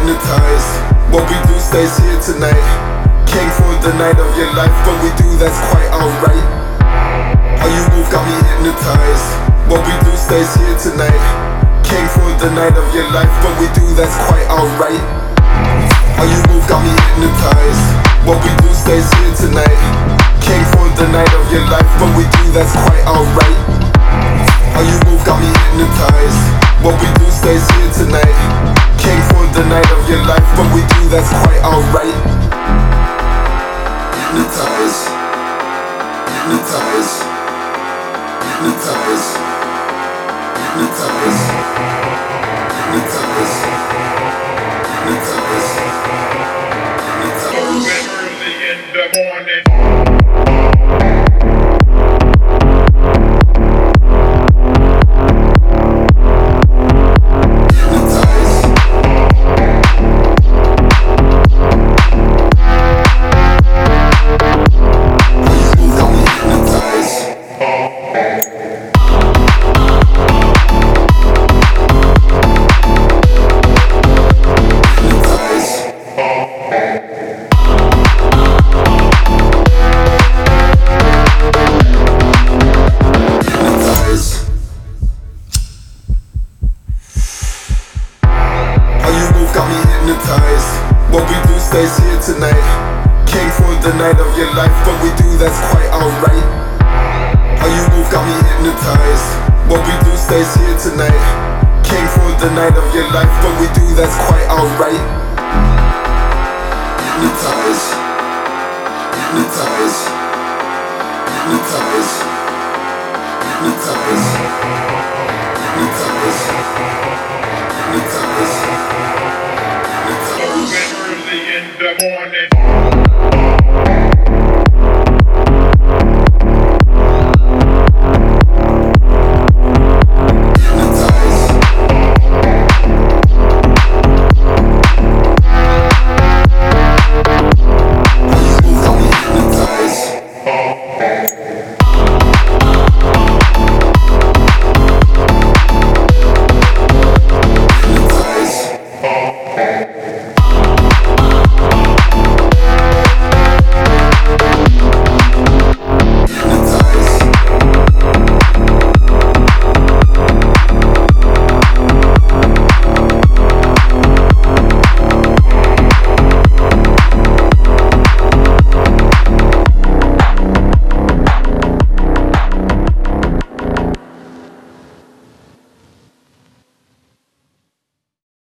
hypnotized. What we do stays here tonight. Came for the night of your life, but we do, that's quite alright. How you move got me hypnotized. What we do stays here tonight. Came for the night of your life, but we do, that's quite alright. How you move got me hypnotized. What we do stays here tonight. Came for the night of your life, but we do, that's quite alright. How you move got me hypnotized. What we do stays here tonight. Came for the night of your life, but we do, that's quite alright. Hypnotize, hypnotize, hypnotize, hypnotize, hypnotize, hypnotize, hypnotize. Early in the morning. What we do stays here tonight. Came for the night of your life, but we do, that's quite alright. How you move got me hypnotized. What we do stays here tonight. Came for the night of your life, but we do, that's quite alright. Hypnotize, hypnotize, hypnotize, hypnotize, hypnotize, hypnotize. Early in the morning.